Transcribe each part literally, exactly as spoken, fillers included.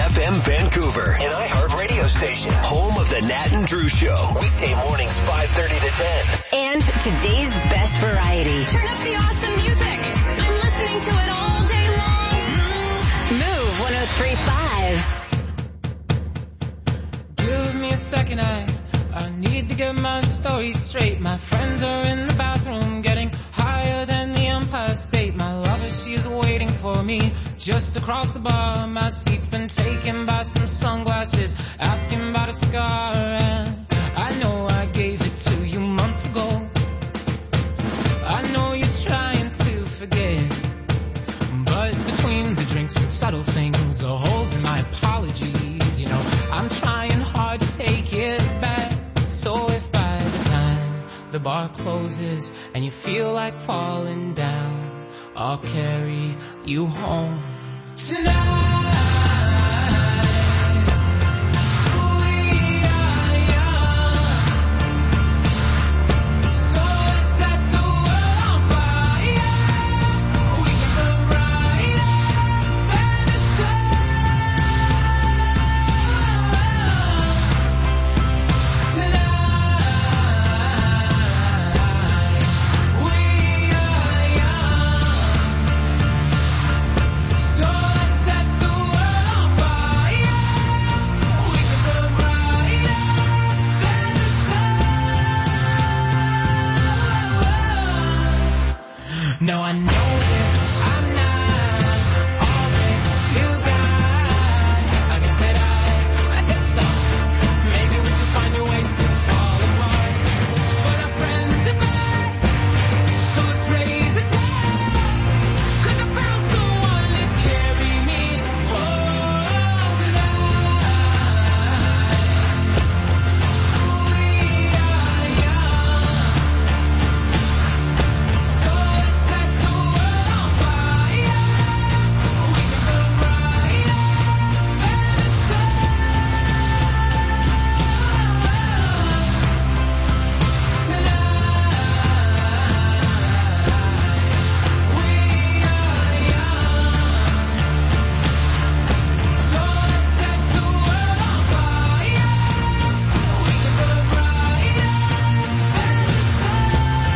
F M Vancouver, an iHeart radio station, home of the Nat and Drew Show. Weekday mornings, five thirty to ten. And today's best variety. Turn up the awesome music. I'm listening to it all day long. Move one oh three point five. Give me a second, I, I need to get my story straight. My friends are in the bathroom getting higher than the Empire State. My lover, she's waiting for me just across the bar. My seat's been taken by some sunglasses, asking about a scar. And I know I gave it to you months ago. I know you're trying to forget, but between the drinks and subtle things, the holes in my apologies, you know, I'm trying hard to take it back. So if by the time the bar closes and you feel like falling down, I'll carry you home tonight. No, I know that I'm not all that you got. I guess that I, I just thought maybe we could find a way to fall apart. But our friends are back, so let's raise the dead. Cause I found someone to carry me home tonight. We are young, so let's set the world on fire. We can burn brighter than the sun tonight. We are young, so let's set the world on fire. We can burn brighter than the sun.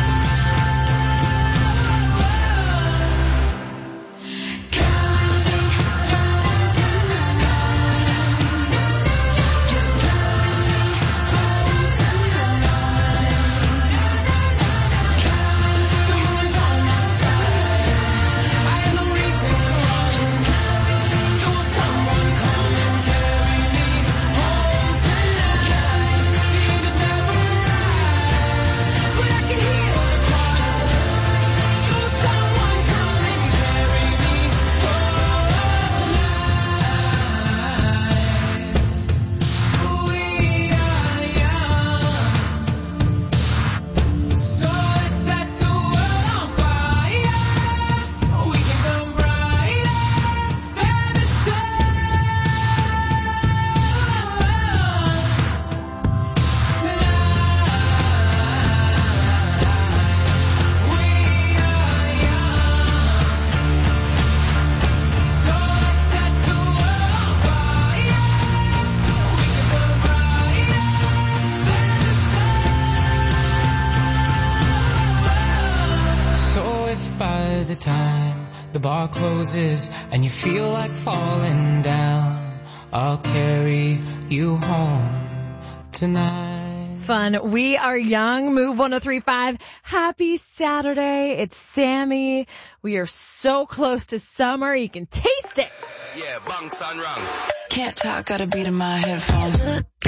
So if by the time the bar closes and you feel like falling down, I'll carry you home tonight. Fun. We are young. Move one oh three point five. Happy Saturday. It's Sammy. We are so close to summer. You can taste it. Yeah, bunks and ranks. Can't talk, got a beat in my headphones.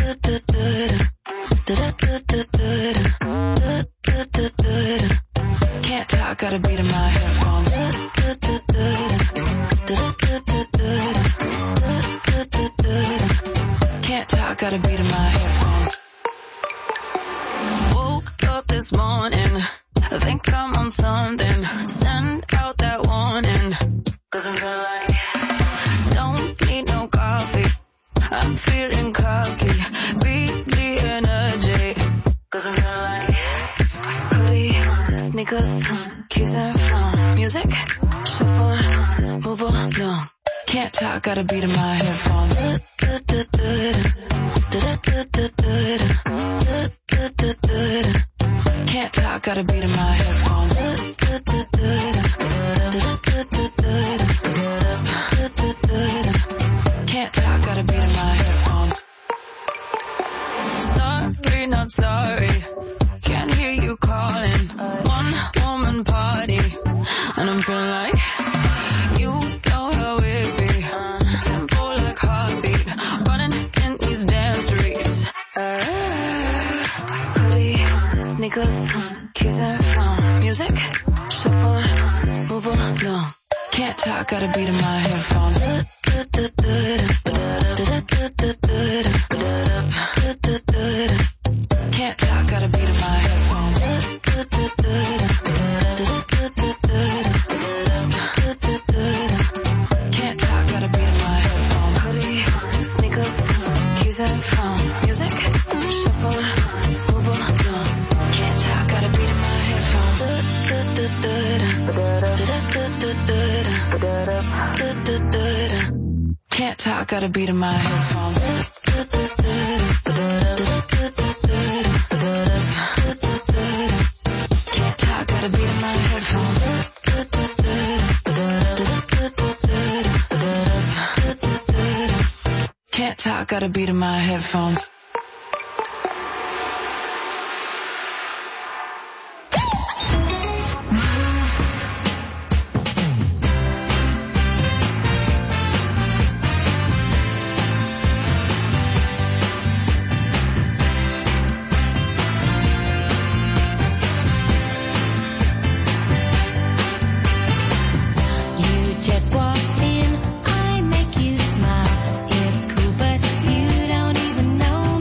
Can't talk, got a beat in my headphones. Can't talk, got a beat in my headphones. Woke up this morning, I think I'm on something. Send out that warning, cause I'm feeling like don't need no coffee. I'm feeling cocky, beat the energy, cause I'm feeling like hoodie, sneakers, keys and phone, music, shuffle, move on, no. Can't talk, got a beat in my headphones. Can't talk, got a beat in my headphones. Can't talk, got a beat in my headphones. Sorry, not sorry. Can't hear you calling. One woman party, and I'm feeling like you know how it be. Tempo like heartbeat, running in these damn streets. Uh, hoodie, sneakers, keys and phone. Music, shuffle, move along. Can't talk, got a beat in my headphones. Can't talk, got a beat in my headphones. Can't talk, got a beat in my headphones. Hoodie, sneakers, keys and phone. Music, shuffle, move along. Can't talk, got a beat in my headphones. Can't talk, got a beat in my headphones. Can't talk, got a beat in my headphones. Can't talk, got a beat in my headphones. Know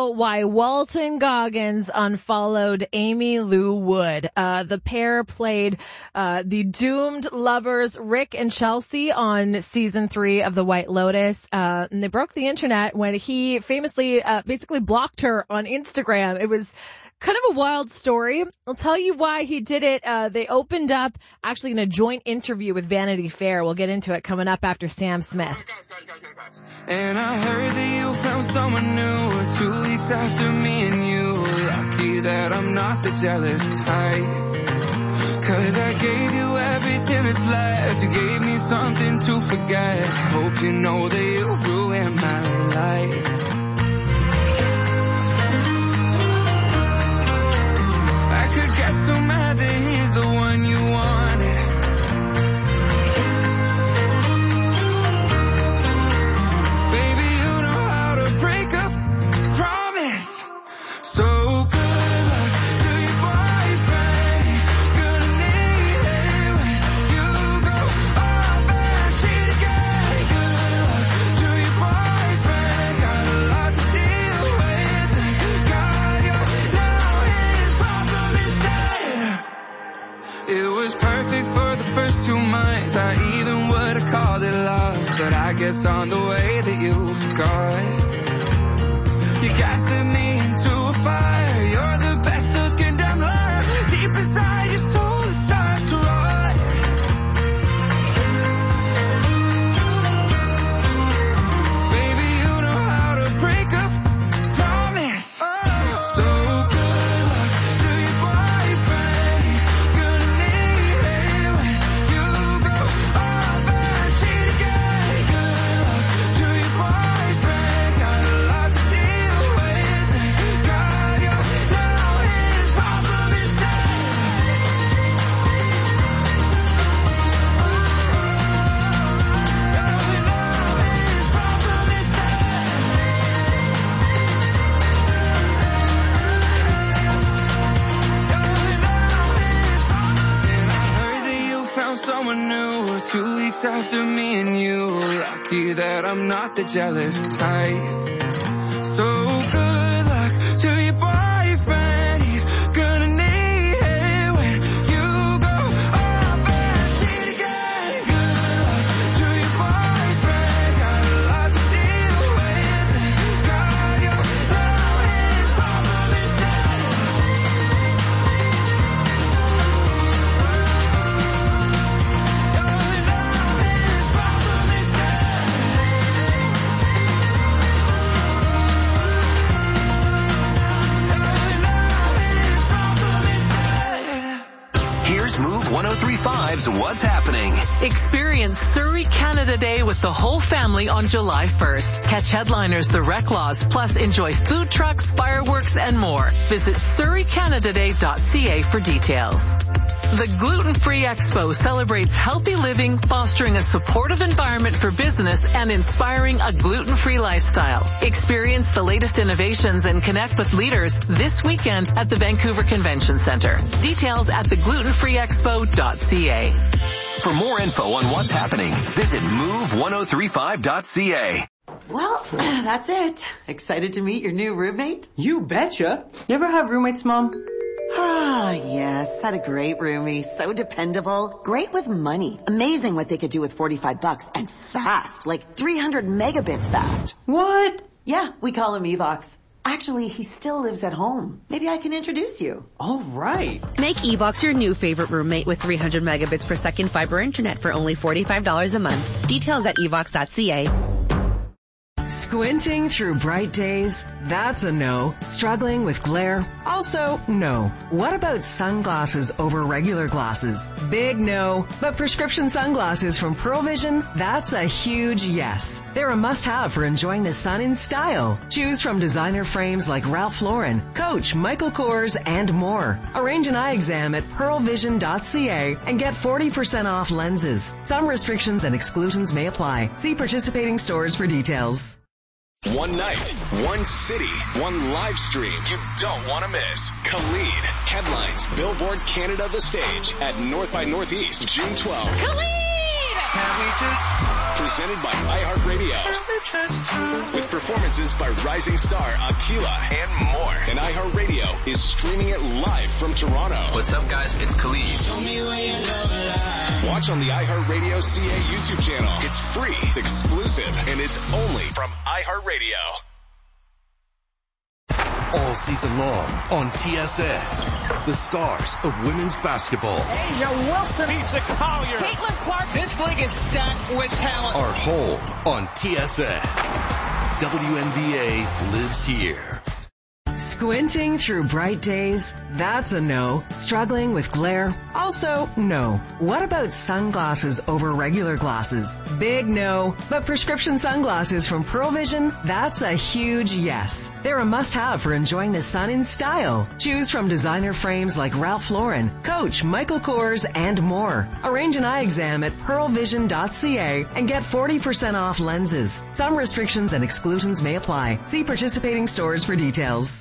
also why Walton Goggins unfollowed Amy Lou Wood. Uh, the pair played uh, the doomed lovers Rick and Chelsea on season three of The White Lotus. Uh, and they broke the internet when he famously uh, basically blocked her on Instagram. It was kind of a wild story. I'll tell you why he did it. Uh, they opened up actually in a joint interview with Vanity Fair. We'll get into it coming up after Sam Smith. And I heard that you found someone new two weeks after me and you. Lucky that I'm not the jealous type. Cause I gave you everything that's left. You gave me something to forget. Hope you know that you ruined my life. I could get so mad that he's the one you wanted. Baby, you know how to break up, promise. So good luck to your boyfriend. He's gonna need it when you go off and cheat again. Good luck to your boyfriend. Got a lot to deal with. Thank God you're now his problem instead. It was perfect for the first two months. I even would have called it love, but I guess on the way that you forgot. You gaslit me into a fire. You're the best looking damn liar. Deep inside your soul it starts to rot. Baby, you know how to break up, promise. So good luck to your boyfriend. He's gonna need it when you go off and cheat again. Good luck to your boyfriend. Got a lot to deal with. Thank God you're now his problem instead. You're now his problem And I heard that you found someone new two weeks after me and you. Lucky that I'm not the jealous type. So good luck to your boyfriend. He's gonna need it when you go off and cheat again. Good luck to your boyfriend. Got a lot to deal with. Thank God you're now his problem instead. Here's Move one oh three point five's What's Happening. Experience Surrey Canada Day with the whole family on July first. Catch headliners The Reclaws, plus enjoy food trucks, fireworks, and more. Visit surrey canada day dot c a for details. The Gluten-Free Expo celebrates healthy living, fostering a supportive environment for business, and inspiring a gluten-free lifestyle. Experience the latest innovations and connect with leaders this weekend at the Vancouver Convention Centre. Details at the gluten free expo dot c a. For more info on what's happening, visit move ten thirty-five dot c a. Well, that's it. Excited to meet your new roommate? You betcha. You ever have roommates, Mom? Ah, yes. Had a great roomie. So dependable. Great with money. Amazing what they could do with forty-five bucks. And fast. Like three hundred megabits fast. What? Yeah, we call him Evox. Actually, he still lives at home. Maybe I can introduce you. All right. Make Evox your new favorite roommate with three hundred megabits per second fiber internet for only forty-five dollars a month. Details at evox dot c a. Squinting through bright days? That's a no. Struggling with glare? Also, no. What about sunglasses over regular glasses? Big no. But prescription sunglasses from Pearl Vision? That's a huge yes. They're a must-have for enjoying the sun in style. Choose from designer frames like Ralph Lauren, Coach, Michael Kors, and more. Arrange an eye exam at pearl vision dot c a and get forty percent off lenses. Some restrictions and exclusions may apply. See participating stores for details. One night, one city, one live stream you don't want to miss. Khalid headlines Billboard Canada The Stage at North by Northeast, June twelfth. Khalid! Can we just Presented by iHeartRadio. With performances by rising star Akila and more. And iHeartRadio is streaming it live from Toronto. What's up, guys? It's Khalid. Watch on the iHeartRadio C A YouTube channel. It's free, exclusive, and it's only from iHeartRadio. All season long on T S N, the stars of women's basketball. Asia Wilson beats a Collier. Caitlin Clark. This league is stacked with talent. Are home on T S N. W N B A lives here. Squinting through bright days? That's a no. Struggling with glare? Also, no. What about sunglasses over regular glasses? Big no. But prescription sunglasses from Pearl Vision? That's a huge yes. They're a must-have for enjoying the sun in style. Choose from designer frames like Ralph Lauren, Coach, Michael Kors, and more. Arrange an eye exam at pearl vision dot c a and get forty percent off lenses. Some restrictions and exclusions may apply. See participating stores for details.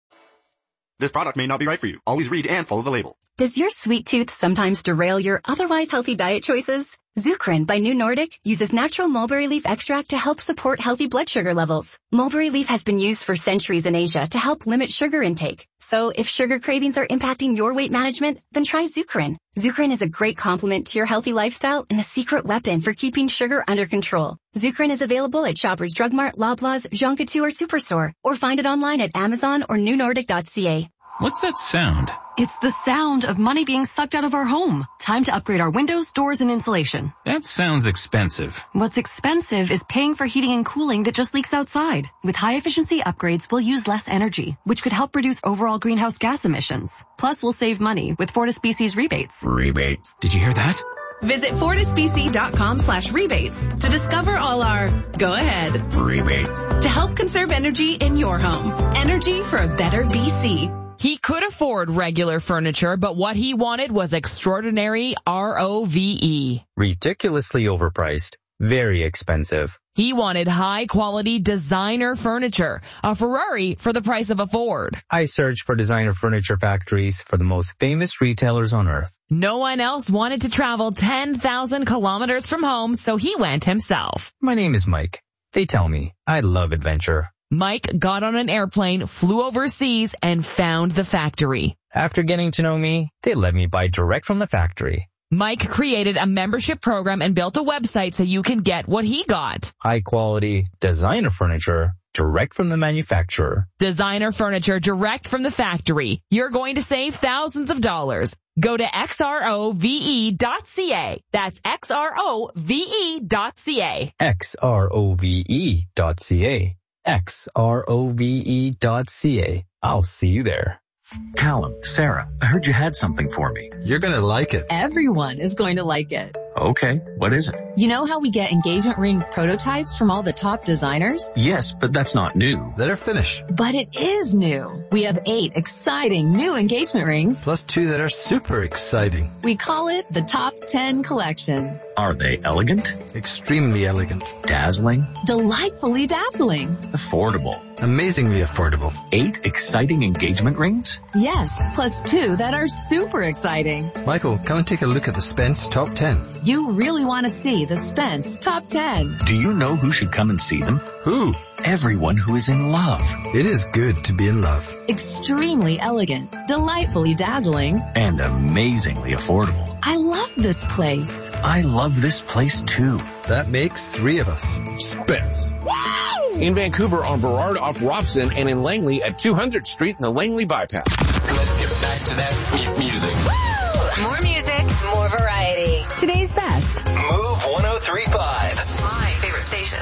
This product may not be right for you. Always read and follow the label. Does your sweet tooth sometimes derail your otherwise healthy diet choices? Zukrin by New Nordic uses natural mulberry leaf extract to help support healthy blood sugar levels. Mulberry leaf has been used for centuries in Asia to help limit sugar intake. So if sugar cravings are impacting your weight management, then try Zukrin. Zukrin is a great complement to your healthy lifestyle and a secret weapon for keeping sugar under control. Zukrin is available at Shoppers Drug Mart, Loblaws, Jean Coutu, or Superstore, or find it online at Amazon or new nordic dot c a. What's that sound? It's the sound of money being sucked out of our home. Time to upgrade our windows, doors, and insulation. That sounds expensive. What's expensive is paying for heating and cooling that just leaks outside. With high-efficiency upgrades, we'll use less energy, which could help reduce overall greenhouse gas emissions. Plus, we'll save money with Fortispecies rebates. Rebates. Did you hear that? Visit fortisbc.com slash rebates to discover all our go ahead rebates to help conserve energy in your home. Energy for a better B C. He could afford regular furniture, but what he wanted was extraordinary R O V E. Ridiculously overpriced. Very expensive. He wanted high-quality designer furniture, a Ferrari for the price of a Ford. I searched for designer furniture factories for the most famous retailers on earth. No one else wanted to travel ten thousand kilometers from home, so he went himself. My name is Mike. They tell me I love adventure. Mike got on an airplane, flew overseas, and found the factory. After getting to know me, they let me buy direct from the factory. Mike created a membership program and built a website so you can get what he got. High quality designer furniture direct from the manufacturer. Designer furniture direct from the factory. You're going to save thousands of dollars. Go to x r o v e dot c a. That's x r o v e dot c a. x r o v e dot c a. x r o v e dot c a. I'll see you there. Callum, Sarah, I heard you had something for me. You're gonna like it. Everyone is going to like it. Okay, what is it? You know how we get engagement ring prototypes from all the top designers? Yes, but that's not new. Let her finish. But it is new. We have eight exciting new engagement rings. Plus two that are super exciting. We call it the Top ten Collection. Are they elegant? Extremely elegant. Dazzling? Delightfully dazzling. Affordable? Amazingly affordable. Eight exciting engagement rings? Yes, plus two that are super exciting. Michael, come and take a look at the Spence Top ten. You really want to see the Spence Top ten. Do you know who should come and see them? Who? Everyone who is in love. It is good to be in love. Extremely elegant, delightfully dazzling, and amazingly affordable. I love this place. I love this place too. That makes three of us. Spence. Wow! In Vancouver on Burrard off Robson and in Langley at two hundredth Street in the Langley Bypass. Let's get back to that m- music. Woo! More music, more variety. Today's best. Move one oh three point five. My favorite station.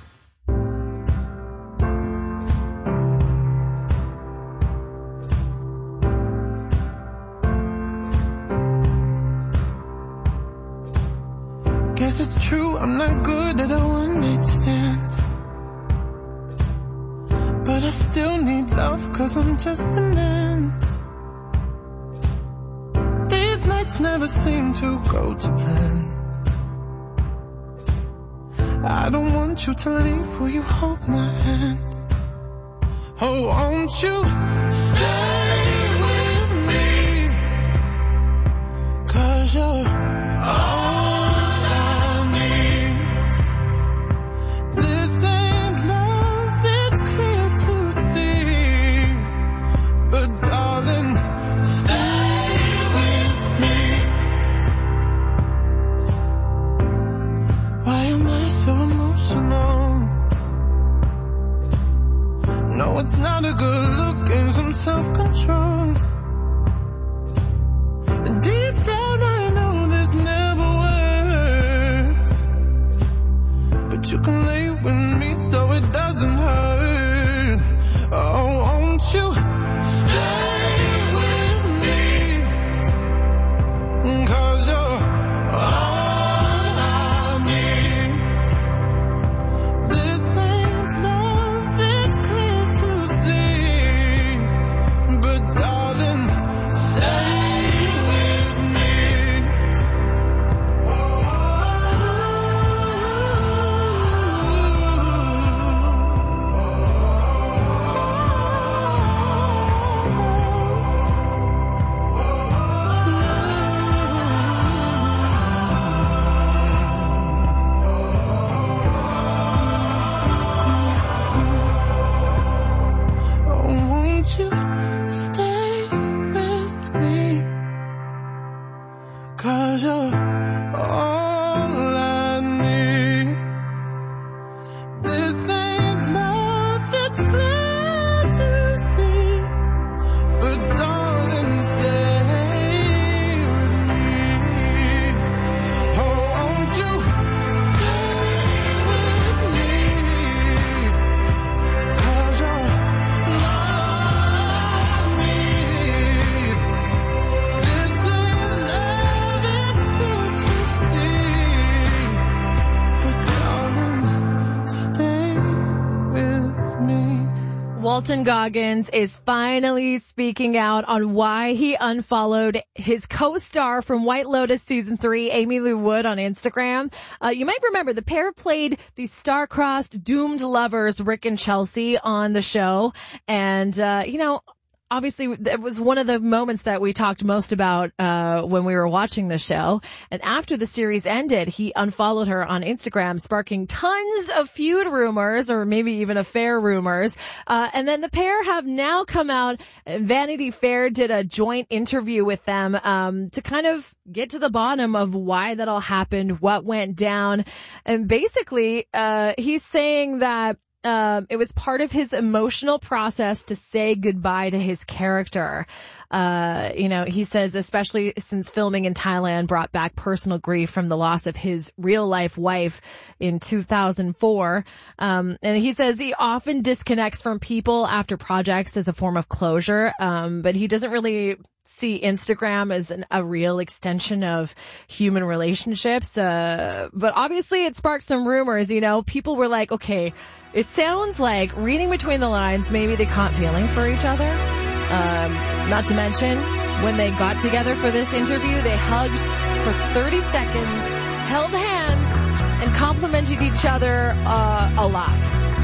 Guess it's true, I'm not good at a one-night stand. But I still need love, cause I'm just a man. These nights never seem to go to plan. I don't want you to leave, will you hold my hand? Oh, won't you stay with me? Cause you're all found a good look and some self-control. Deep down I know this never works, but you can lay with me so it doesn't hurt. Oh, won't you stay with me? 'Cause you're all I need. This ain't love, it's clear to see, but darling, stay. You stay with me, 'cause you're all I need. This ain't love, it's clear to see, but darling, stay with me. Oh, won't you stay with me? 'Cause you're Walton Goggins is finally speaking out on why he unfollowed his co-star from White Lotus season three, Amy Lou Wood, on Instagram. Uh, you might remember the pair played the star-crossed doomed lovers, Rick and Chelsea, on the show. And, uh, you know, obviously, it was one of the moments that we talked most about uh when we were watching the show. And after the series ended, he unfollowed her on Instagram, sparking tons of feud rumors, or maybe even affair rumors. Uh and then the pair have now come out. Vanity Fair did a joint interview with them um to kind of get to the bottom of why that all happened, what went down. And basically, uh he's saying that Um, it was part of his emotional process to say goodbye to his character. Uh, you know, he says, especially since filming in Thailand brought back personal grief from the loss of his real life wife in two thousand four. Um, and he says he often disconnects from people after projects as a form of closure. Um, but he doesn't really see Instagram as an, a real extension of human relationships. Uh, but obviously it sparked some rumors, you know, people were like, okay, it sounds like, reading between the lines, maybe they caught feelings for each other. Um, not to mention, when they got together for this interview, they hugged for thirty seconds, held hands, and complimented each other uh, a lot.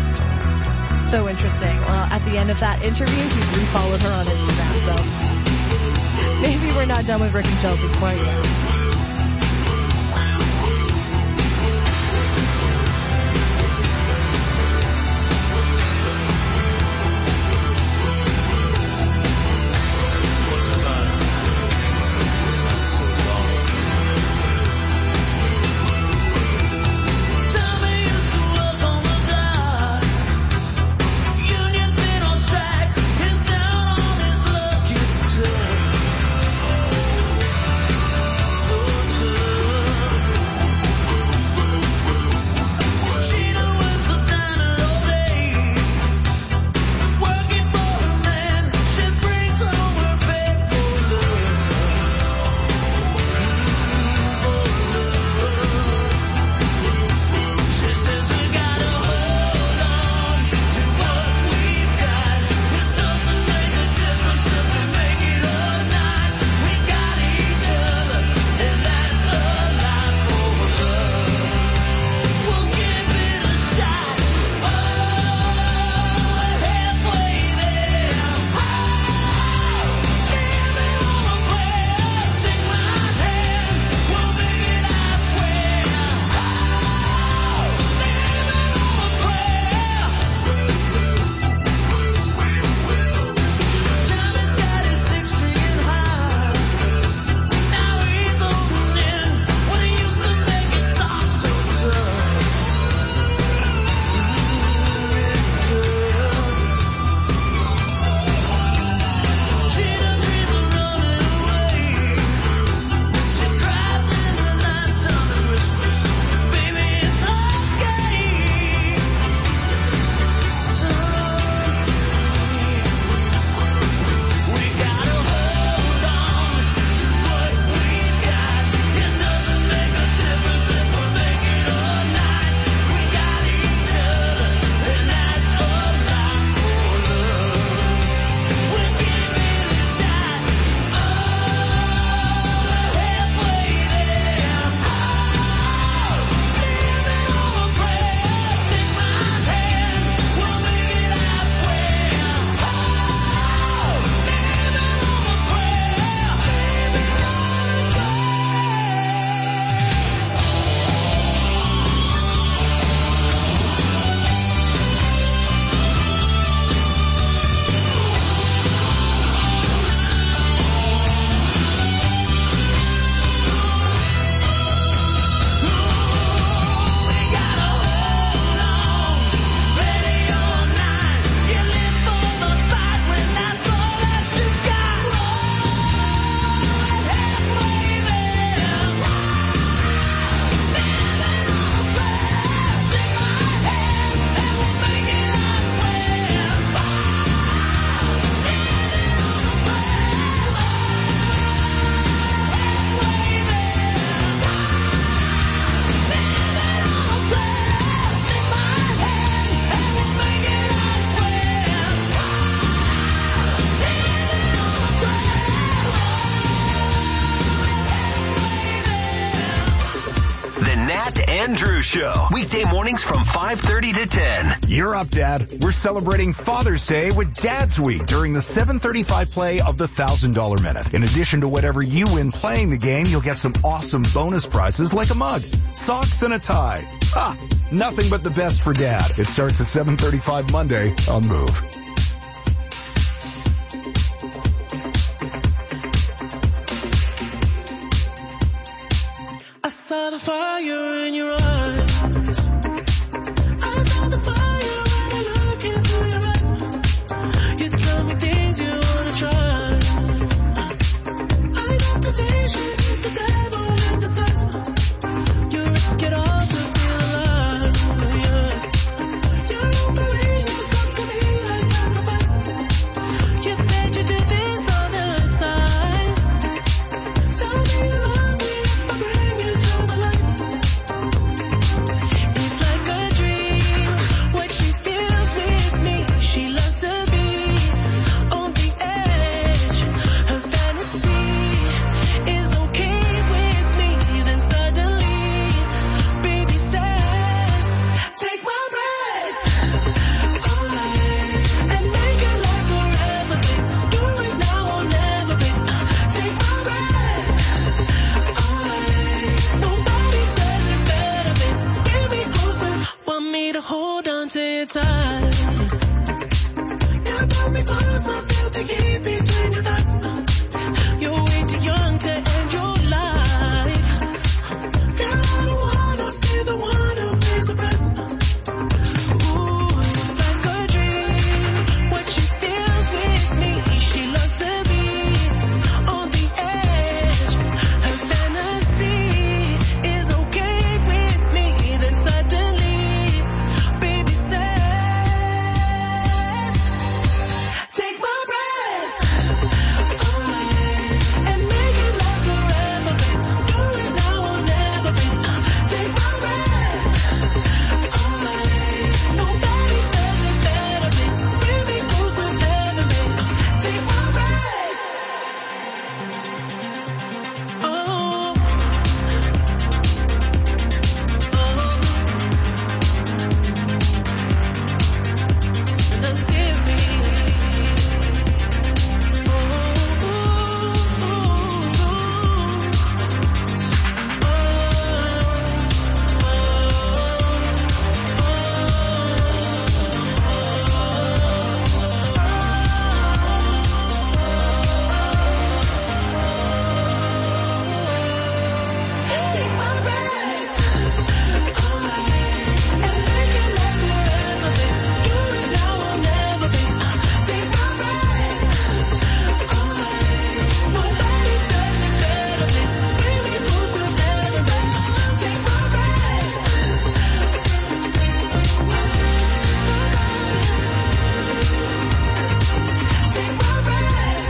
So interesting. Well, at the end of that interview, he refollowed her on Instagram, so maybe we're not done with Rick and Chelsea quite yet. So Nat and Drew Show. Weekday mornings from five thirty to ten. You're up, Dad. We're celebrating Father's Day with Dad's Week during the seven thirty-five play of the one thousand dollars Minute. In addition to whatever you win playing the game, you'll get some awesome bonus prizes like a mug, socks, and a tie. Ha! Nothing but the best for Dad. It starts at seven thirty-five Monday on Move. I saw the fire in your eyes. I saw the fire when I look into your eyes. You tell me things you wanna try. I know temptation is the devil in disguise. You risk it all to feel alive. Yeah. You don't believe it's up to me like sacrifice. You said you do this all the time. Tell me you love me if I bring you to the light. It's like a dream, what she feels with me. She loves to be on the edge. Her fantasy is okay with me. Then suddenly, baby says, take my breath away and make it last forever, babe. Do it now or never, babe. Take my breath away. Nobody does it better, babe. Bring me closer. Want me to hold on to you tight. You pull me closer, feel the heat between your thighs. You're way too young to end your life. Girl, I don't wanna be the one who pays the price. Ooh, it's like a dream, what she feels with me. She loves to be on the edge. Her fantasy is okay with me. Then suddenly, baby says, take my breath away and make it last forever, babe. Do it now or never, babe. Take my breath away. Nobody does it better, babe. Bring me closer, heaven, babe. Take my breath. Oh. Oh. No, seriously. Take my breath away and make it last forever, babe. Do it now or never, babe. Take my breath away. Nobody does it better, babe. Bring me closer, heaven, babe. Take my breath Take my breath.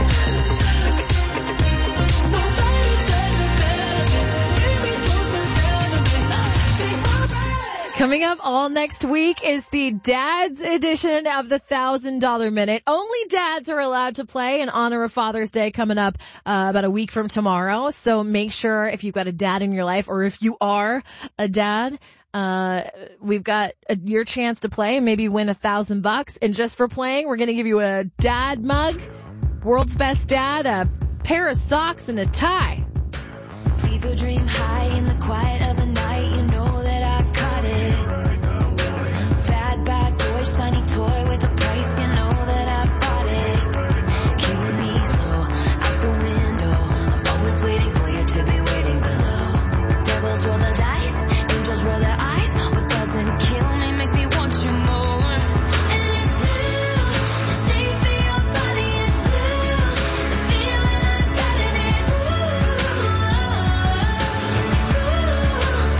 Nobody does it better, babe. Bring me closer, heaven, babe. Take my breath. Coming up all next week is the Dad's edition of the one thousand dollars Minute. Only dads are allowed to play in honor of Father's Day coming up uh, about a week from tomorrow. So make sure if you've got a dad in your life or if you are a dad, uh, we've got a, your chance to play and maybe win a thousand bucks. And just for playing, we're going to give you a dad mug, world's best dad, a pair of socks, and a tie. Leave your dream high in the quiet of the night. You know that I caught it. Bad, bad boy, shiny toy with a price. You know that I bought it. Killing me slow, out the window. I'm always waiting for you to be waiting below. Devils roll the dice, angels roll their eyes. What doesn't kill me makes me want you more. And it's blue, the shape of your body is blue. The feeling I got in it, ooh.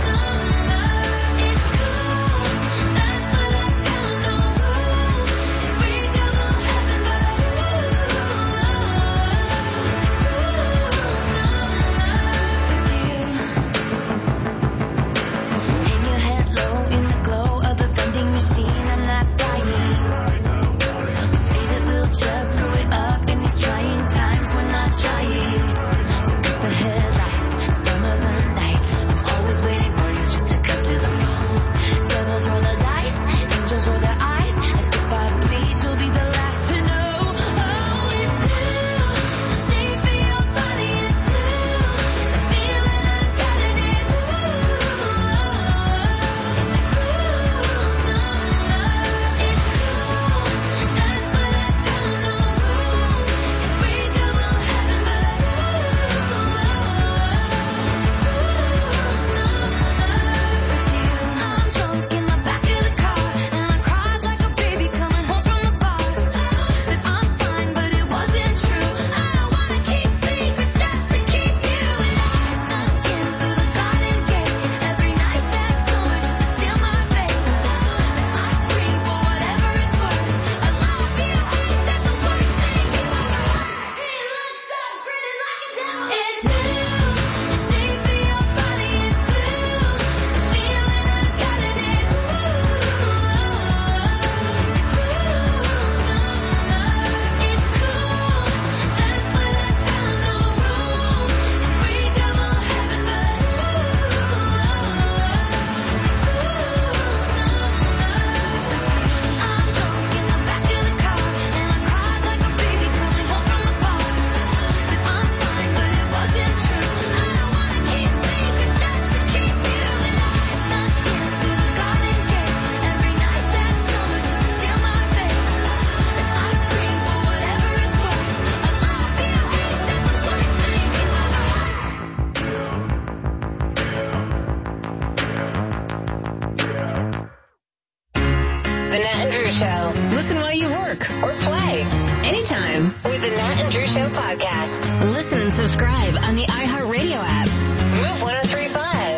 The Nat and Drew Show. Listen while you work or play. Anytime with the Nat and Drew Show podcast. Listen and subscribe on the iHeartRadio app. Move one oh three point five.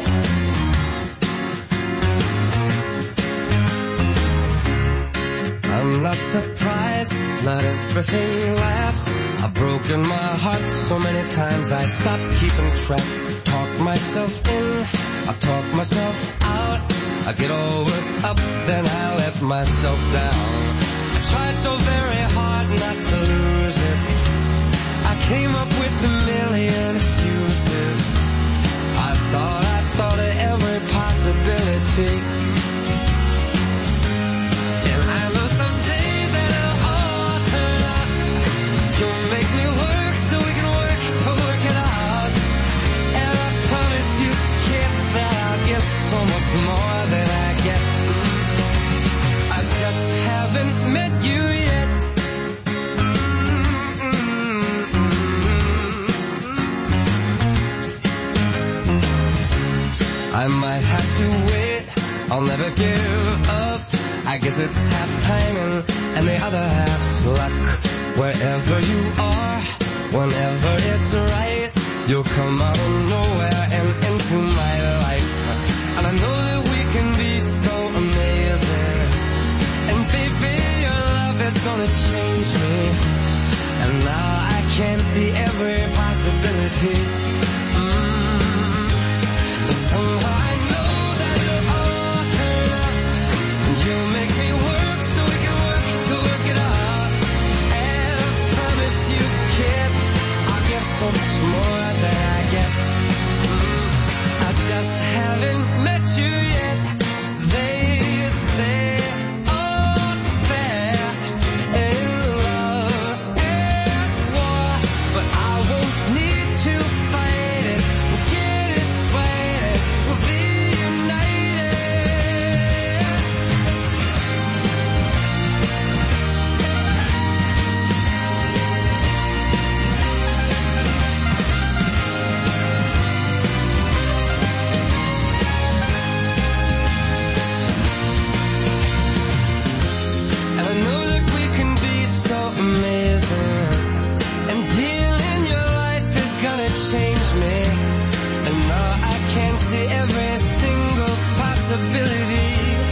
I'm not surprised, not everything lasts. I've broken my heart so many times I stopped keeping track. Talk myself in, I talk myself out. I get all worked up, then I let myself down. I tried so very hard not to lose it. I came up with a million excuses. I thought, I thought of every possibility. And I know someday that it'll all turn out. You'll make me work so we can work to work it out. And I promise you, kid, that I'll give so much more than I get. I just haven't met you yet. I might have to wait, I'll never give up. I guess it's half timing and the other half's luck. Wherever you are, whenever it's right, you'll come out of nowhere and into my life. And I know that we can be so amazing. And baby, your love is gonna change me. And now I can see every possibility. Mm. Somehow I know that it'll all turn out. You make me work so we can work to work it out. And I promise you, kid, I'll give so much more than I get. Mm, I just haven't met you yet. They say all's fair in love and war, but I won't need to fight it. We'll get it right. We'll be united. And I know that we can be so amazing. And being in your life is gonna change me. And now I can see every single possibility.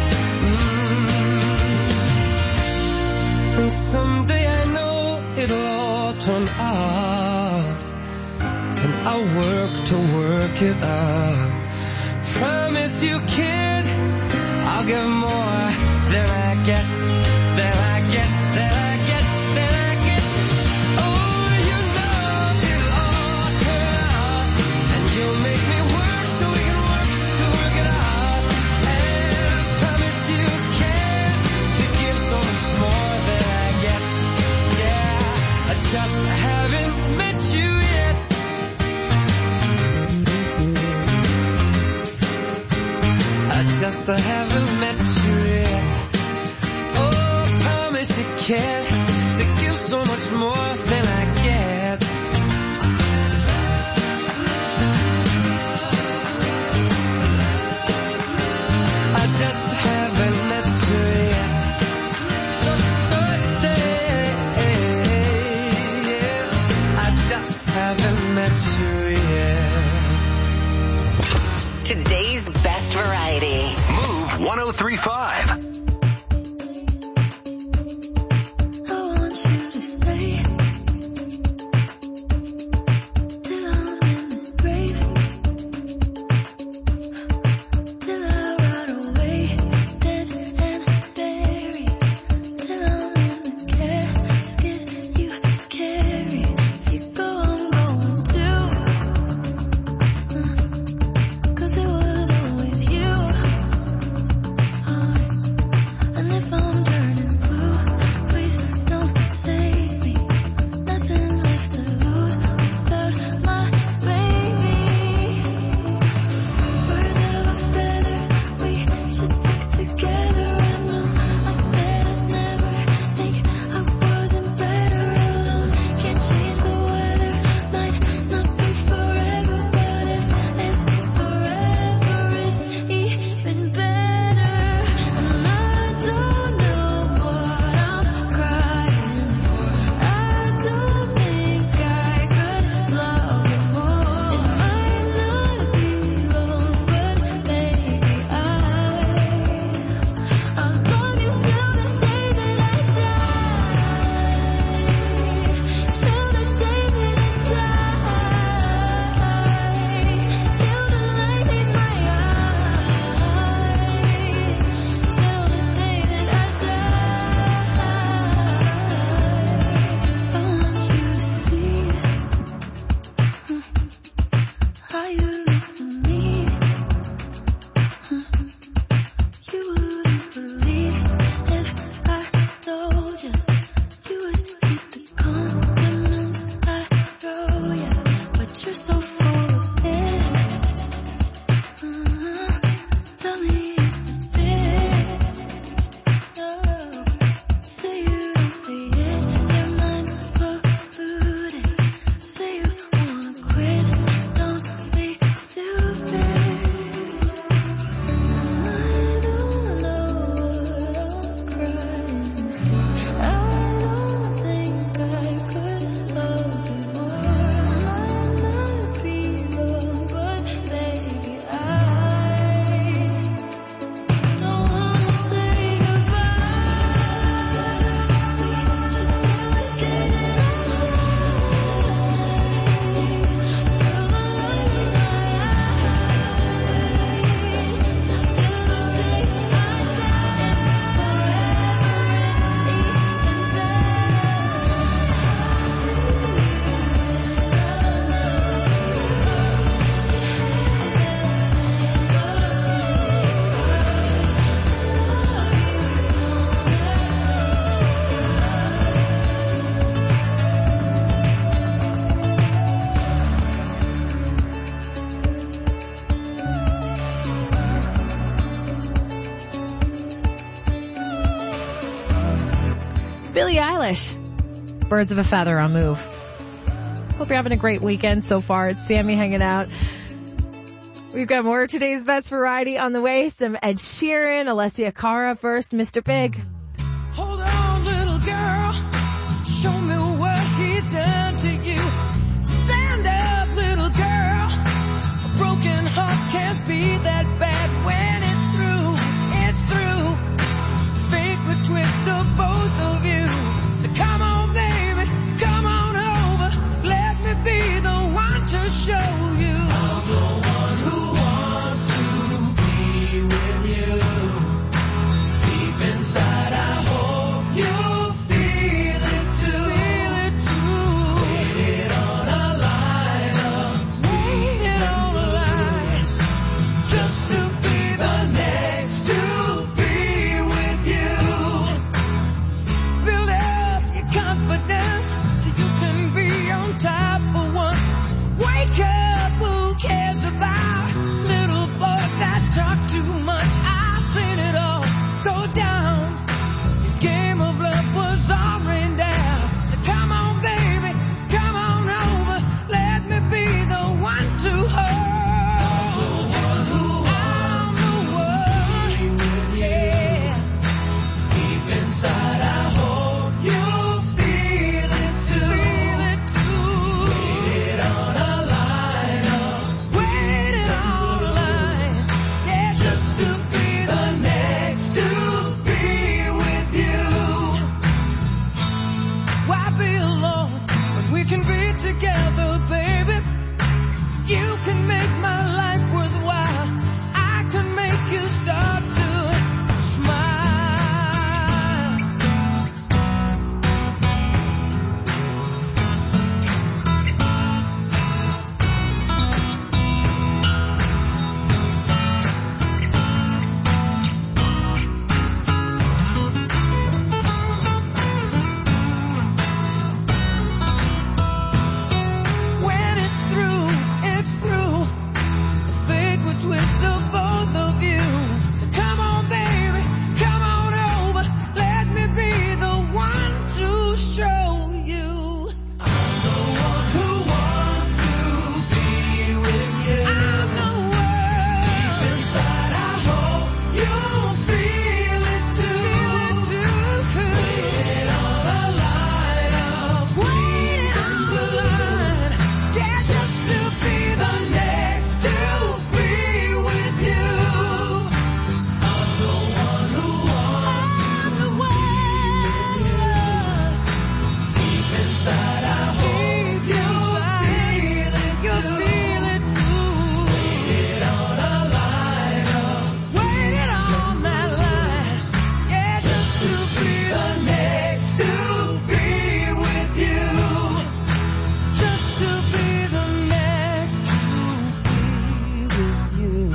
Mm. And someday I know it'll all turn out. And I'll work to work it out. Promise you, kid, I'll give more than I get, than I get, than I get, than I get. Oh, you know it'll all turn out. And you'll make me work so we can work to work it out. And I promise you, kid, to give so much more than I get. Yeah, I just haven't met you yet. I just haven't met you yet. Oh, I promise you, kid, to give so much more than I get. I just haven't met you yet. I just haven't met you yet. Today's best variety. Move one oh three point five. I want you to stay till I'm in the grave, till I rot away, dead and buried, till I'm in the casket you carry. If you go, I'm going too, 'cause it was always you. I Billie Eilish. Birds of a Feather on Move. Hope you're having a great weekend so far. It's Sammy hanging out. We've got more of today's best variety on the way. Some Ed Sheeran, Alessia Cara first, Mister Big. Hold on, little girl. Show me what he's done to you. Stand up, little girl. A broken heart can't be that bad when it's through. It's through. Fate would twist of both of you. So come on, baby. Come on over. Let me be the one to show you. I'm the one who wants to be with you. Deep inside, I hope you feel it too. Feel it too. Waited on a line of waited on a line just to be the next to be with you. Build up your confidence so you can be on top for once. Wake up, who cares about little boys that talk too much? I've seen it all go down. Your game of love was all rained down. So come on, baby, come on over. Let me be the one to hold. I'm the one, yeah. Deep inside, I hope you feel it too. Feel it too. Waited on a line, oh, waited on a line, yeah, just to be the next to be with you. Why be alone when we can be together, baby? You can make my life worthwhile. I can make you start to smile. When it's through, it's through. Fate would twist of both of you. So come on, baby, come on over. Let me be the one to show you. I'm the one who wants to be with you. I'm the one. Deep inside, I hope you feel it too. Feel it too. Waited on a line of waiting on the line. Yeah, just to be the next to be with you. I'm the one who wants to be with you. Deep inside, I hope you feel it too. Feel it too. Waited on a line, oh, waited on that line. Yeah, just to be the next to be with you. Just to be the next to be with you.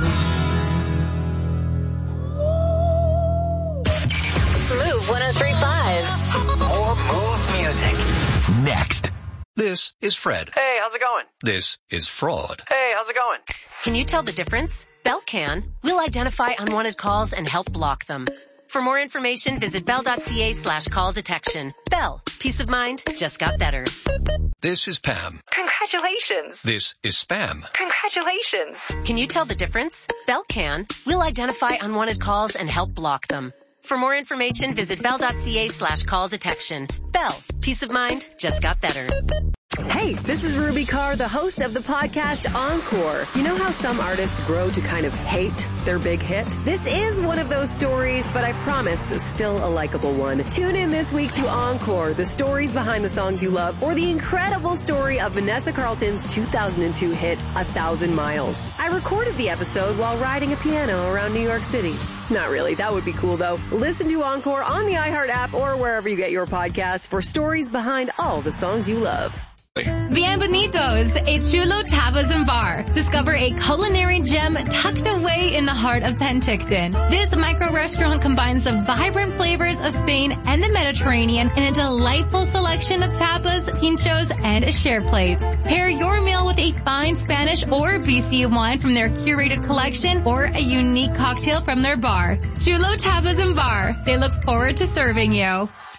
Move one oh three point five. More Move music. Next. This is Fred. Hey, how's it going? This is Fraud. Hey, how's it going? Can you tell the difference? Bell can. We'll identify unwanted calls and help block them. For more information, visit bell.ca slash call detection. Bell. Peace of mind just got better. This is Pam. Congratulations. This is Spam. Congratulations. Can you tell the difference? Bell can. We'll identify unwanted calls and help block them. For more information, visit bell.ca slash call detection. Bell. Peace of mind just got better. Hey, this is Ruby Carr, the host of the podcast Encore. You know how some artists grow to kind of hate their big hit? This is one of those stories, but I promise still a likable one. Tune in this week to Encore, the stories behind the songs you love, or the incredible story of Vanessa Carlton's two thousand two hit, A Thousand Miles. I recorded the episode while riding a piano around New York City. Not really, that would be cool though. Listen to Encore on the iHeart app or wherever you get your podcasts for stories behind all the songs you love. Bienvenidos, a chulo tapas and bar. Discover a culinary gem tucked away in the heart of Penticton. This micro restaurant combines the vibrant flavors of Spain and the Mediterranean in a delightful selection of tapas, pinchos, and share plates. Pair your meal with a fine Spanish or B C wine from their curated collection or a unique cocktail from their bar. Chulo Tapas and Bar. They look forward to serving you.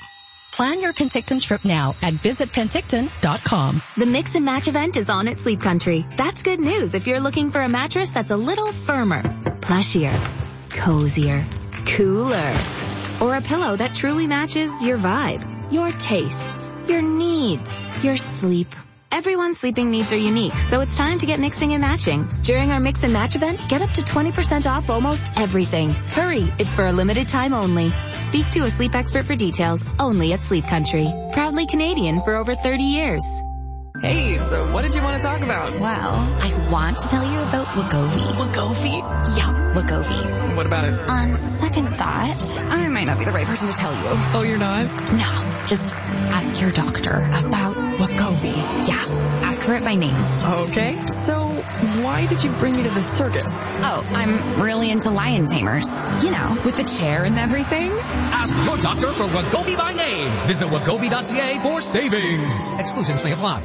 Plan your Penticton trip now at visit penticton dot com. The Mix and Match event is on at Sleep Country. That's good news if you're looking for a mattress that's a little firmer, plushier, cozier, cooler, or a pillow that truly matches your vibe, your tastes, your needs, your sleep. Everyone's sleeping needs are unique, so it's time to get mixing and matching. During our Mix and Match event, get up to twenty percent off almost everything. Hurry, it's for a limited time only. Speak to a sleep expert for details, only at Sleep Country. Proudly Canadian for over thirty years. Hey, so what did you want to talk about? Well, I want to tell you about Wegovy. Wegovy? Yeah, Wegovy. What about it? On second thought, I might not be the right person to tell you. Oh, you're not? No, just ask your doctor about Wegovy. Yeah, ask her it by name. Okay, so why did you bring me to the circus? Oh, I'm really into lion tamers. You know, with the chair and everything. Ask your doctor for Wegovy by name. Visit wegovy dot c a for savings. Exclusions may apply.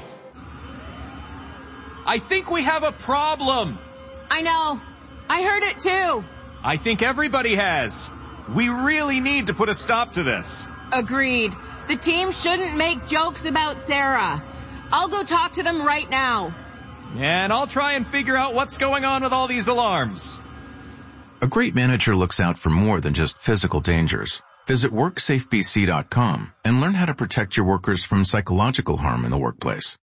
I think we have a problem. I know. I heard it too. I think everybody has. We really need to put a stop to this. Agreed. The team shouldn't make jokes about Sarah. I'll go talk to them right now. And I'll try and figure out what's going on with all these alarms. A great manager looks out for more than just physical dangers. Visit work safe b c dot com and learn how to protect your workers from psychological harm in the workplace.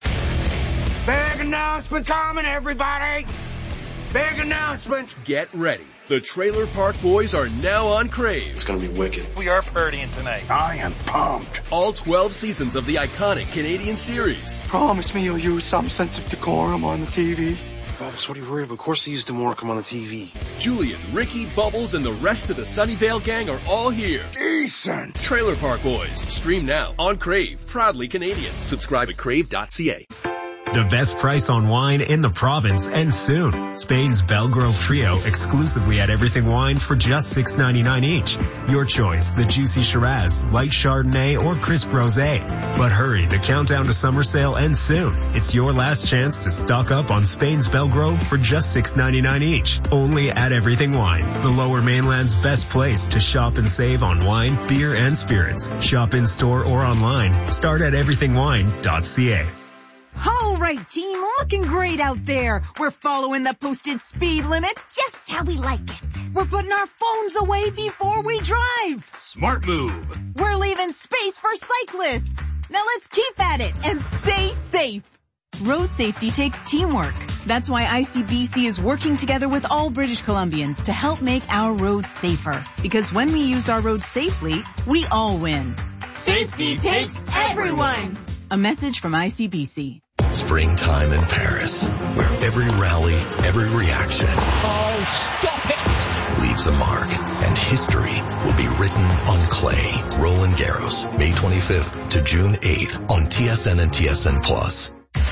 Big announcement coming, everybody! Big announcement! Get ready. The Trailer Park Boys are now on Crave. It's gonna be wicked. We are partying tonight. I am pumped. All twelve seasons of the iconic Canadian series. Promise me you'll use some sense of decorum on the T V. Bubbles, what are you worried about? Of course they used to more come on the T V. Julian, Ricky, Bubbles, and the rest of the Sunnyvale gang are all here. Decent. Trailer Park Boys. Stream now on Crave. Proudly Canadian. Subscribe at crave dot c a. The best price on wine in the province and soon. Spain's Belgrove Trio exclusively at Everything Wine for just six ninety-nine each. Your choice, the juicy Shiraz, light Chardonnay, or crisp Rosé. But hurry, the countdown to summer sale ends soon. It's your last chance to stock up on Spain's Belgrove for just six ninety-nine each. Only at Everything Wine, the Lower Mainland's best place to shop and save on wine, beer, and spirits. Shop in store or online. Start at everything wine dot c a. All right, team, looking great out there. We're following the posted speed limit just how we like it. We're putting our phones away before we drive. Smart move. We're leaving space for cyclists. Now let's keep at it and stay safe. Road safety takes teamwork. That's why I C B C is working together with all British Columbians to help make our roads safer. Because when we use our roads safely, we all win. Safety takes everyone. A message from I C B C. Springtime in Paris, where every rally, every reaction Oh, stop it! leaves a mark, and history will be written on clay. Roland Garros, May twenty-fifth to June eighth on T S N and T S N Plus.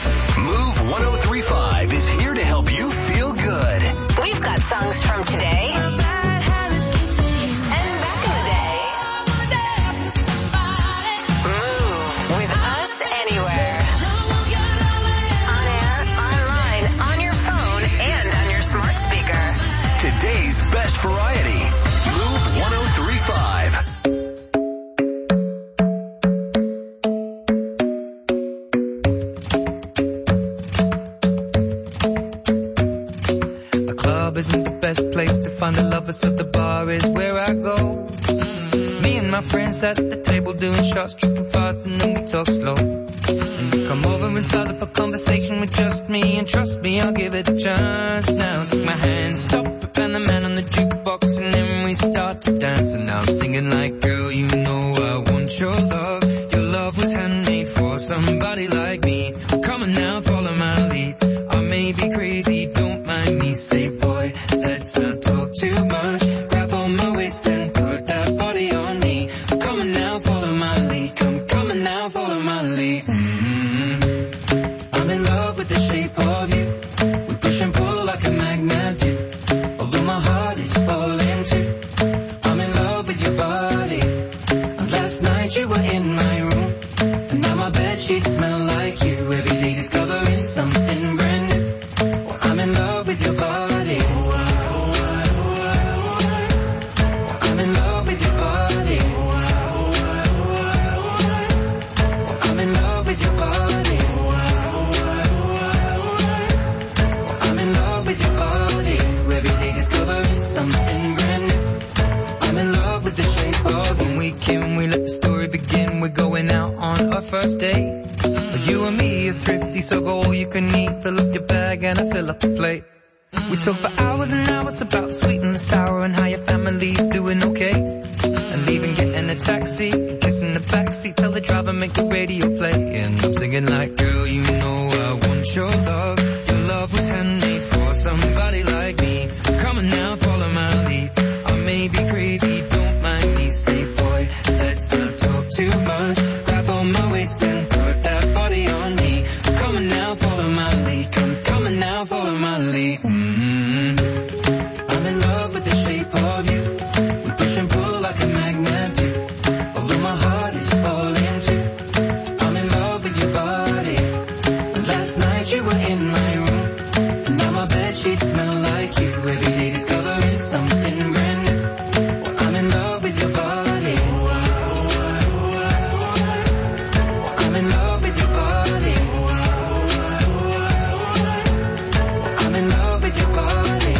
Move one oh three point five is here to help you feel good. We've got songs from today and back in the day. Move with us anywhere. On air, online, on your phone, and on your smart speaker. Today's best variety. Move one oh three point five. Isn't the best place to find the lovers, so the bar is where I go. Mm-hmm. Me and my friends at the table doing shots, tripping fast, and then we talk slow. Mm-hmm. You come over and start up a conversation with just me, and trust me, I'll give it a chance. Now take my hand, stop it, and the man on the jukebox, and then we start to dance. And now I'm singing like, girl, you know I want your love. Your love was handmade for somebody like me. Come on now, follow my lead. I may be crazy, don't mind me. Say, boy, let's not talk too much. Grab on my waist and put that body on me. Come on now, follow my lead. Come, come on now, follow my lead. Mm-hmm. I'm in love with the shape of you. We push and pull like a magnet do. Although my heart is falling too. I'm in love with your body. And last night you were in my room. And now my bedsheets smell like you. Every day discovering something brand new. Well, I'm in love with your body. Oh, I, oh, I, oh, I, oh, I. Can we let the story begin? We're going out on our first date. You and me are thrifty, so go all you can eat. Fill up your bag and I fill up the plate. We talk for hours and hours about the sweet and the sour and how your family's doing okay. And leaving, getting a taxi, kissing the backseat, tell the driver make the radio play. And I'm singing like, girl, you know I want your love. Your love was handmade for somebody like me. Come on now, follow my lead. I may be crazy, don't mind me. Say, boy, let's not talk too much. Grab on my waist and put that body on me. Come on now, follow my lead. Come, come on now, follow my lead. Mm-hmm. I'm in love with the shape of you. We push and pull like a magnet do. Although my heart is falling too. I'm in love with your body. Last night you were in my room. Now my bedsheets smell like you. Every day discovering something brand new. I'm in love with your body. I'm in love with your body. I'm in love with your body.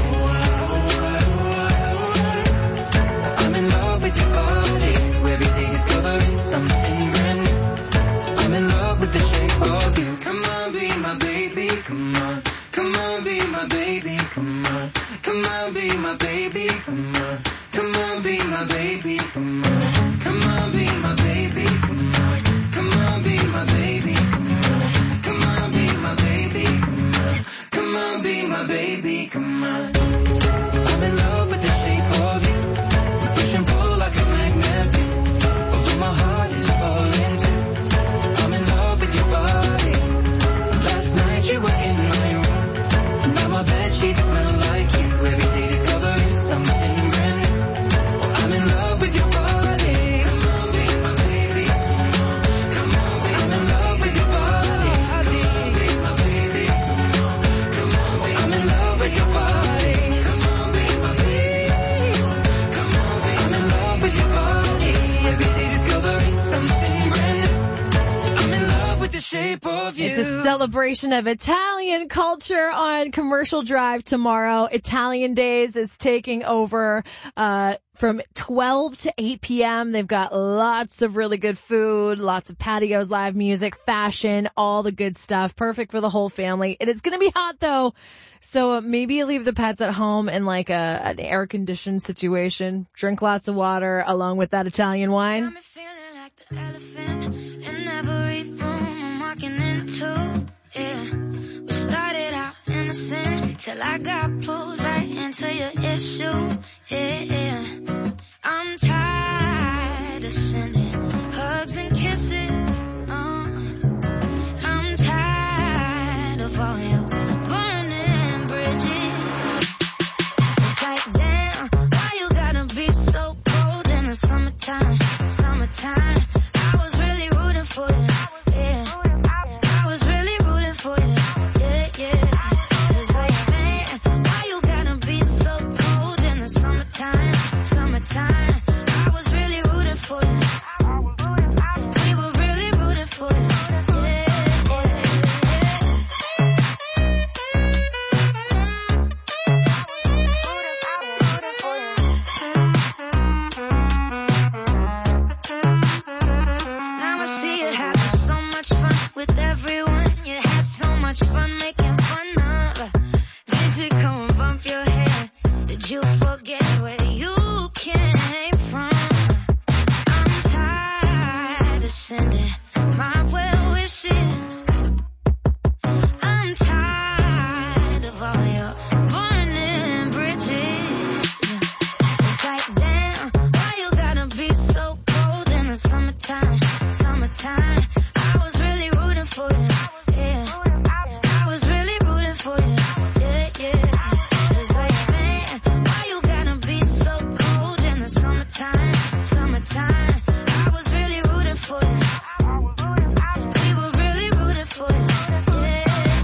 I'm in love with your body. Every day discovering something brand new. I'm in love with the shape of you. Come on, be my baby, come on. Come on, be my baby, come on. Come on, be my baby, come on. Come on, be my baby, come on. Come on, be my baby, come on. Come on, be my baby, come on. Come on, be my baby, come on. Come on, be my baby, come on. I'm in love with the shape of you. We push and pull like a magnet do. Although my heart is falling too. I'm in love with your body. Last night you were in my room. Now my bedsheets smell like you. Every day discovering something brand new. I'm in love with your body. Come on, be my baby. Come on, come on, be I'm in love with your body. Come on, be my baby. Come on, come on, be I'm in love with your body. Come on, be my baby. Come on, be I'm in love with your body. Every day discovering something brand new. I'm in love with the shape of you. It's a celebration of Italian culture on Commercial Drive tomorrow. Italian Days is taking over uh from twelve to eight p.m. They've got lots of really good food, lots of patios, live music, fashion, all the good stuff. Perfect for the whole family. And it's going to be hot though. So uh, maybe you leave the pets at home in like a an air-conditioned situation. Drink lots of water along with that Italian wine. Elephant in every room I'm walking into, yeah. We started out innocent till I got pulled right into your issue, yeah, yeah. I'm tired of sending hugs and kisses, uh. I'm tired of all your burning bridges. It's like, damn, why you gotta be so cold in the summertime, summertime. I was really rooting for you, yeah. I was really rooting for you, yeah, yeah. It's like, man, why you gotta be so cold in the summertime, summertime. I was really rooting for you. We were really rooting for you, yeah, with everyone, you had so much fun making fun of. Did you come and bump your head? Did you forget where you came from? I'm tired of sending my well wishes. I'm tired of all your burning bridges. It's like, damn, why you gotta be so cold in the summertime, summertime. I was really rooting for you, yeah. I was really rooting for you, yeah, yeah. It's like, man, why you gotta be so cold in the summertime, summertime. I was really rooting for you. We were really rooting for you, yeah,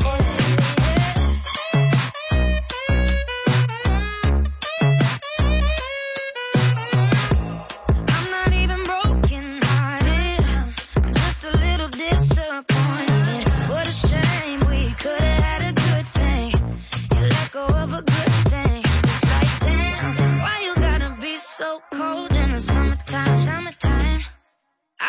yeah. I'm not even broken hearted. I'm just a little disappointed. What a shame, we could have had a good thing. You let go of a good thing. It's like, damn, why you gotta be so cold in the summertime, summertime.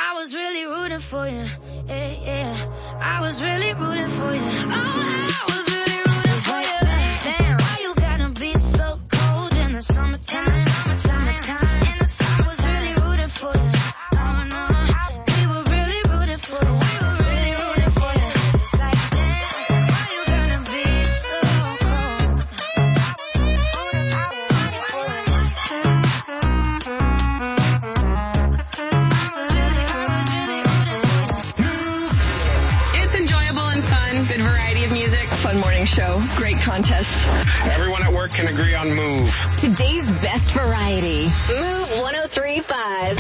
I was really rooting for you. Yeah, yeah. I was really rooting for you. Oh, I was really rooting for you. Damn, why you gotta be so cold in the summertime? In the summertime. In the summer, I was really rooting for you. Oh, no. We were really rooting for you. We were really rooting for you. It's like, damn, why you gotta be so cold? It's enjoyable and fun. Good variety of music. Fun morning show. Great contests. Everyone at work can agree on Move. Today's best variety. Move one oh three point five.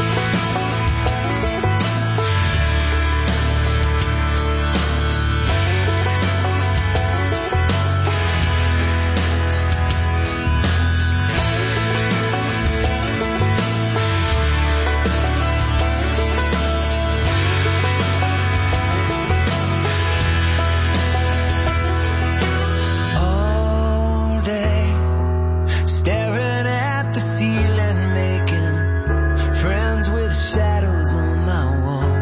All day, staring at the ceiling, making friends with shadows on my wall.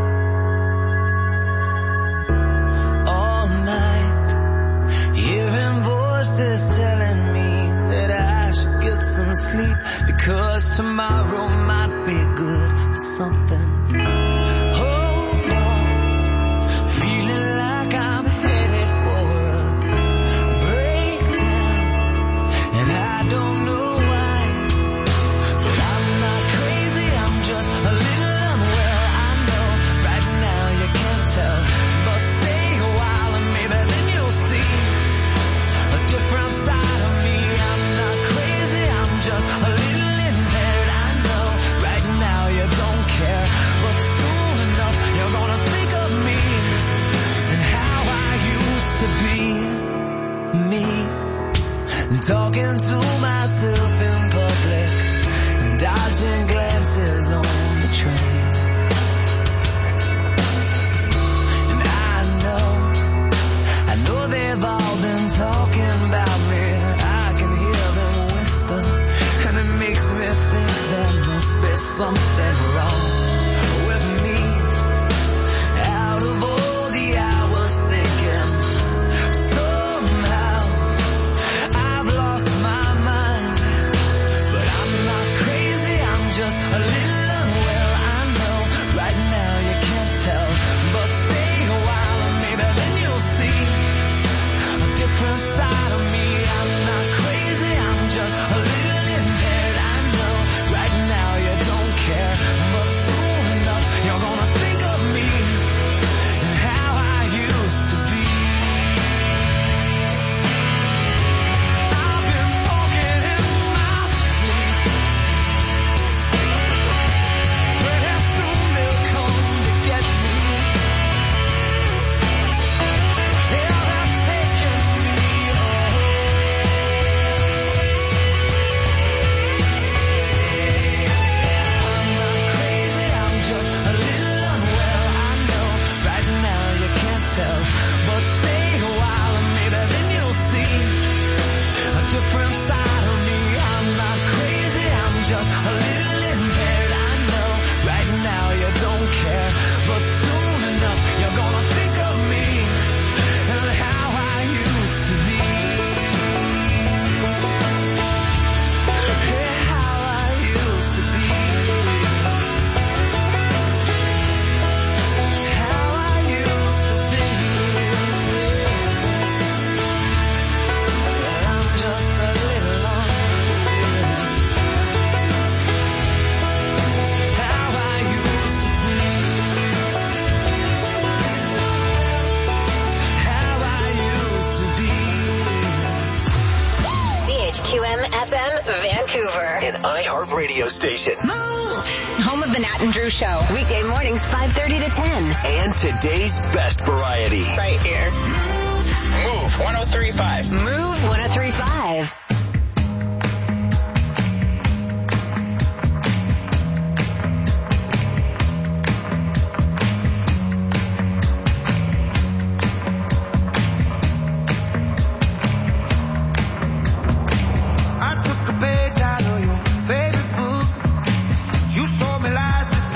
All night, hearing voices telling me that I should get some sleep, because tomorrow might be good for something. Hold on, feeling like I'm headed for a breakdown, and I don't know why, but I'm not crazy, I'm just a little unwell. I know right now you can't tell, but stay a while and maybe then you'll see a different side of me. I'm not crazy, I'm just a little impaired. I know right now you don't care, but soon enough you're gonna think of me and how I used to be me, and talking to myself in public and dodging glances on the train. And I know, I know they've all been talking about me. I can hear them whisper, and it makes me think there must be something wrong with me. Out of all the hours thinking, somehow I've lost my mind. But I'm not crazy, I'm just a little unwell. I know right now you can't tell, but stay a while and maybe then you'll see a different side of me. I'm not crazy, I'm just a little impaired. I know right now you don't care, but soon enough you're gonna think of me and how I used to be. I've been talking in my sleep. Pretty soon they'll come to get me. Yeah, they're taking me home. I'm not crazy, I'm just a little unwell. I know right now you can't tell, but stay a while and maybe then you'll see a different side of me. I'm not crazy, I'm just a little impaired. I know right now you don't care, but soon enough you're gonna think of me and how I used to be. Yeah, how I used to be. How I used to be. Well, I'm just a little unwell. How I used to be. How I used to be. C H Q M F M Vancouver. An iHeart radio station. Move! Home of the Nat and Drew Show. Weekday mornings five thirty to ten. And today's best variety. Right here. Move one oh three point five. Move one oh three point five.